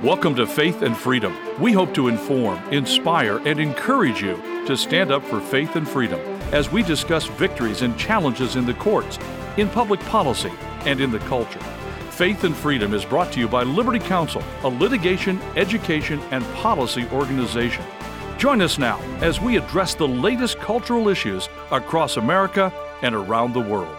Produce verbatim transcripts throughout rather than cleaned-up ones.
Welcome to Faith and Freedom. We hope to inform, inspire, and encourage you to stand up for faith and freedom as we discuss victories and challenges in the courts, in public policy, and in the culture. Faith and Freedom is brought to you by Liberty Counsel, a litigation, education, and policy organization. Join us now as we address the latest cultural issues across America and around the world.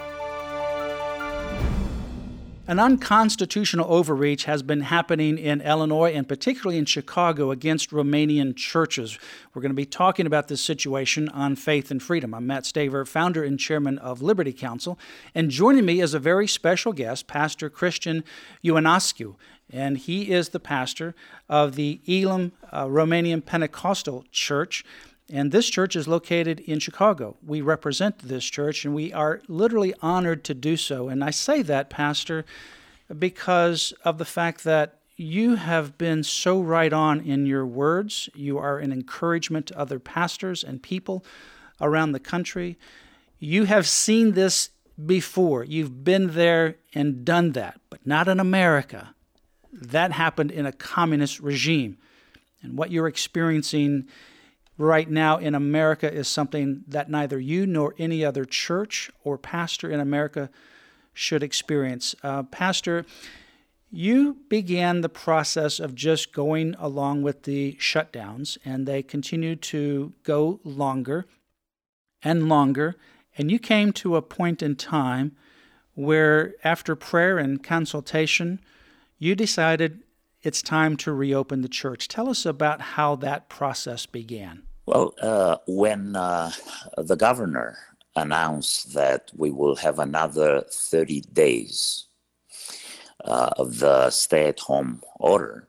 An unconstitutional overreach has been happening in Illinois and particularly in Chicago against Romanian churches. We're going to be talking about this situation on Faith and Freedom. I'm Matt Staver, founder and chairman of Liberty Counsel, and joining me is a very special guest, Pastor Cristian Ionescu, and he is the pastor of the Elim uh, Romanian Pentecostal Church. And this church is located in Chicago. We represent this church, and we are literally honored to do so. And I say that, Pastor, because of the fact that you have been so right on in your words. You are an encouragement to other pastors and people around the country. You have seen this before. You've been there and done that, but not in America. That happened in a communist regime. And what you're experiencing right now in America is something that neither you nor any other church or pastor in America should experience. Uh, pastor, you began the process of just going along with the shutdowns, and they continued to go longer and longer, and you came to a point in time where, after prayer and consultation, you decided it's time to reopen the church. Tell us about how that process began. Well, uh, when uh, the governor announced that we will have another thirty days uh, of the stay-at-home order,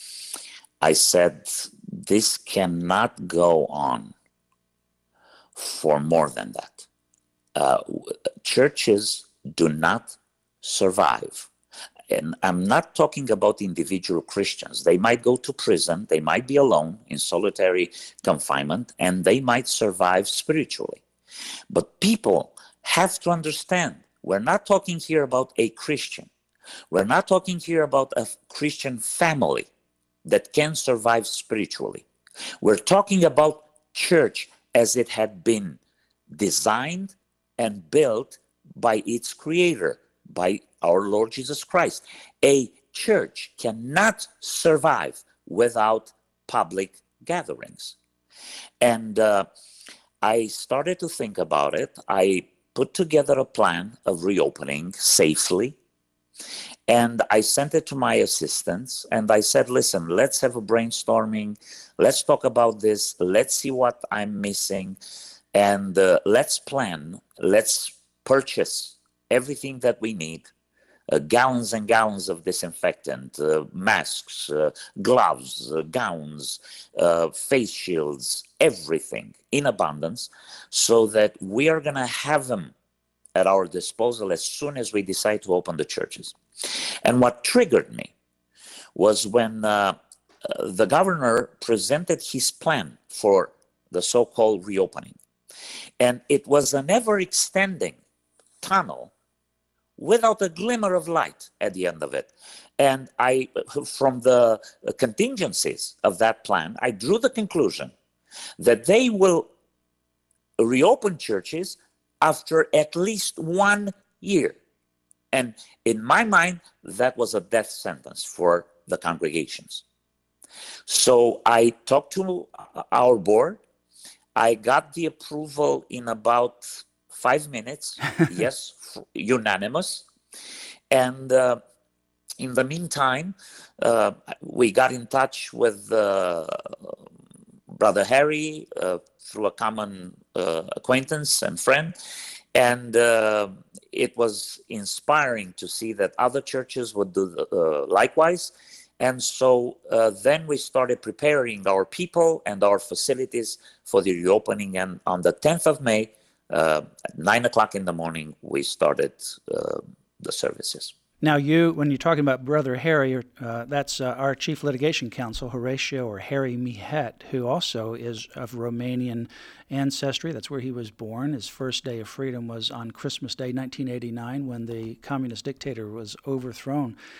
I said, this cannot go on for more than that. Uh, churches do not survive. And I'm not talking about individual Christians. They might go to prison, they might be alone in solitary confinement, and they might survive spiritually. But people have to understand, we're not talking here about a Christian. We're not talking here about a Christian family that can survive spiritually. We're talking about church as it had been designed and built by its creator, by our Lord Jesus Christ. A church cannot survive without public gatherings. And uh, I started to think about it. I put together a plan of reopening safely, and I sent it to my assistants, and I said, listen, let's have a brainstorming. Let's talk about this. Let's see what I'm missing, and uh, let's plan. Let's purchase everything that we need. Uh, gallons and gallons of disinfectant, uh, masks, uh, gloves, uh, gowns, uh, face shields, everything in abundance, so that we are going to have them at our disposal as soon as we decide to open the churches. And what triggered me was when uh, uh, the governor presented his plan for the so-called reopening. And it was an ever-extending tunnel without a glimmer of light at the end of it. And I, from the contingencies of that plan, I drew the conclusion that they will reopen churches after at least one year. And in my mind, that was a death sentence for the congregations. So I talked to our board. I got the approval in about five minutes, yes, unanimous. And uh, in the meantime, uh, we got in touch with uh, Brother Harry uh, through a common uh, acquaintance and friend. And uh, it was inspiring to see that other churches would do uh, likewise. And so uh, then we started preparing our people and our facilities for the reopening. And on the tenth of May, Uh, at nine o'clock in the morning, we started uh, the services. Now, you, when you're talking about Brother Harry, uh, that's uh, our chief litigation counsel, Horatio, or Harry Mihet, who also is of Romanian ancestry. That's where he was born. His first day of freedom was on Christmas Day, nineteen eighty-nine, when the communist dictator was overthrown.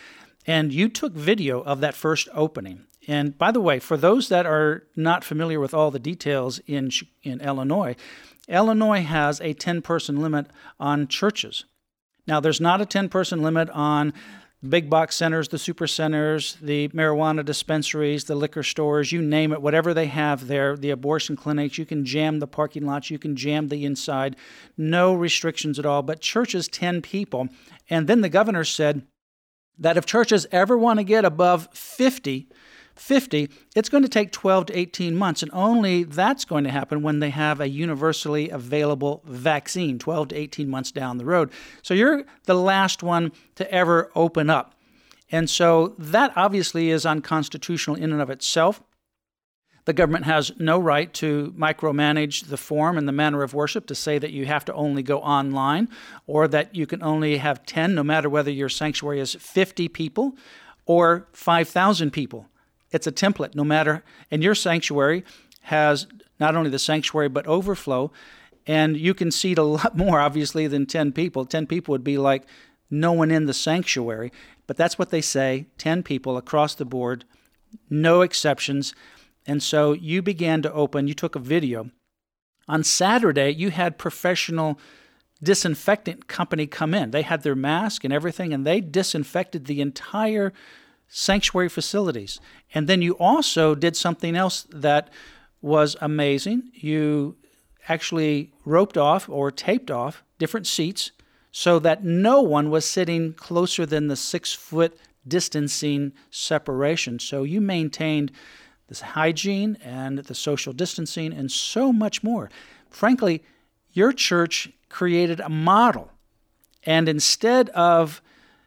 And you took video of that first opening. And by the way, for those that are not familiar with all the details in in Illinois, Illinois has a ten-person limit on churches. Now, there's not a ten-person limit on big box centers, the super centers, the marijuana dispensaries, the liquor stores, you name it, whatever they have there, the abortion clinics. You can jam the parking lots, you can jam the inside, no restrictions at all. But churches, ten people. And then the governor said that if churches ever want to get above fifty, fifty, it's going to take twelve to eighteen months, and only that's going to happen when they have a universally available vaccine, twelve to eighteen months down the road. So you're the last one to ever open up. And so that obviously is unconstitutional in and of itself. The government has no right to micromanage the form and the manner of worship, to say that you have to only go online or that you can only have ten, no matter whether your sanctuary is fifty people or five thousand people. It's a template, no matter, and your sanctuary has not only the sanctuary, but overflow, and you can seat a lot more, obviously, than ten people. ten people would be like no one in the sanctuary, but that's what they say, ten people across the board, no exceptions. And so you began to open, you took a video. On Saturday, you had professional disinfectant company come in. They had their mask and everything, and they disinfected the entire sanctuary facilities. And then you also did something else that was amazing. You actually roped off or taped off different seats so that no one was sitting closer than the six-foot distancing separation. So you maintained this hygiene and the social distancing and so much more. Frankly, your church created a model. And instead of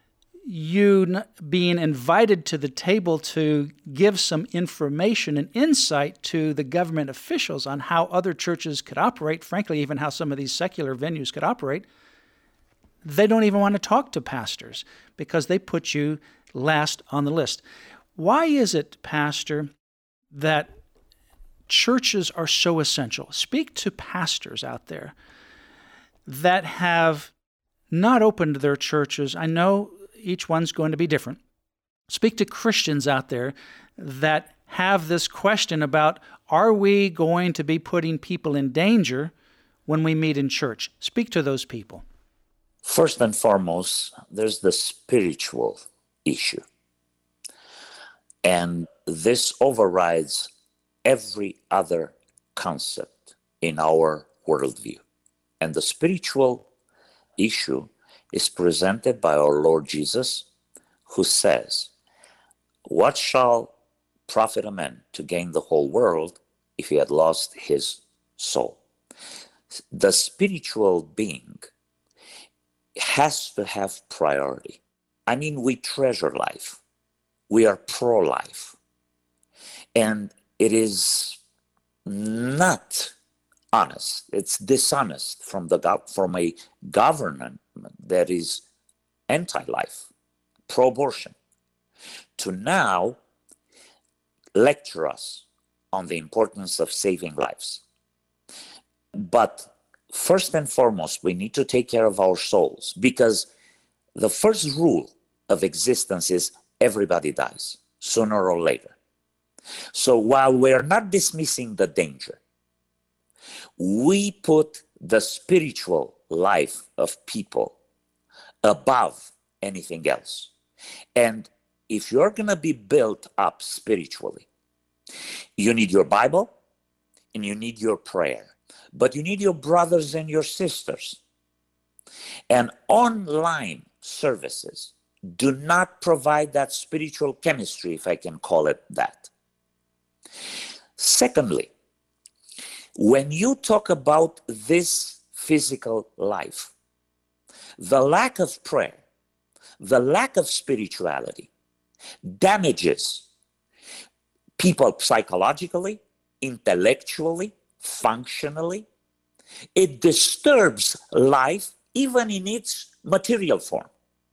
you being invited to the table to give some information and insight to the government officials on how other churches could operate, frankly, even how some of these secular venues could operate, they don't even want to talk to pastors because they put you last on the list. Why is it, Pastor, that churches are so essential? Speak to pastors out there that have not opened their churches. I know each one's going to be different. Speak to Christians out there that have this question about, are we going to be putting people in danger when we meet in church? Speak to those people. First and foremost, there's the spiritual issue. And this overrides every other concept in our worldview. And the spiritual issue is presented by our Lord Jesus, who says, what shall profit a man to gain the whole world if he had lost his soul? The spiritual being has to have priority. I mean, we treasure life. We are pro-life. And it is not honest. It's dishonest from the from a government that is anti-life, pro-abortion, to now lecture us on the importance of saving lives. But first and foremost, we need to take care of our souls, because the first rule of existence is everybody dies, sooner or later. So while we're not dismissing the danger, we put the spiritual life of people above anything else. And if you're going to be built up spiritually, you need your Bible and you need your prayer, but you need your brothers and your sisters. And online services do not provide that spiritual chemistry, if I can call it that. Secondly, when you talk about this physical life, the lack of prayer, the lack of spirituality damages people psychologically, intellectually, functionally. It disturbs life even in its material form.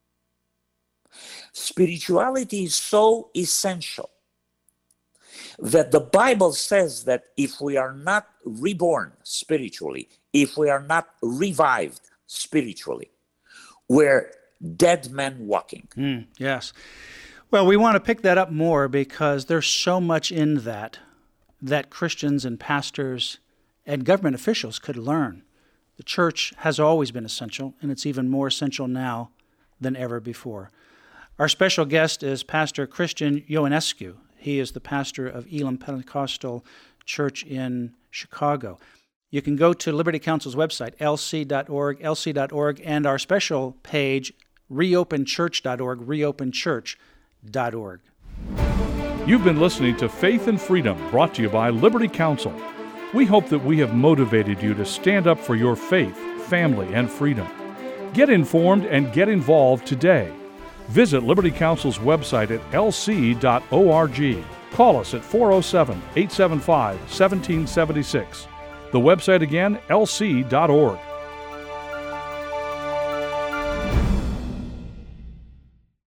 Spirituality is so essential that the Bible says that if we are not reborn spiritually, if we are not revived spiritually, we're dead men walking. Mm, yes. Well, we want to pick that up more because there's so much in that that Christians and pastors and government officials could learn. The church has always been essential, and it's even more essential now than ever before. Our special guest is Pastor Christian Ionescu. He is the pastor of Elim Pentecostal Church in Chicago. You can go to Liberty Counsel's website, L C dot org, L C dot org, and our special page, reopen church dot org, reopen church dot org. You've been listening to Faith and Freedom, brought to you by Liberty Counsel. We hope that we have motivated you to stand up for your faith, family, and freedom. Get informed and get involved today. Visit Liberty Counsel's website at L C dot org. Call us at four oh seven, eight seven five, one seven seven six. The website again, L C dot org.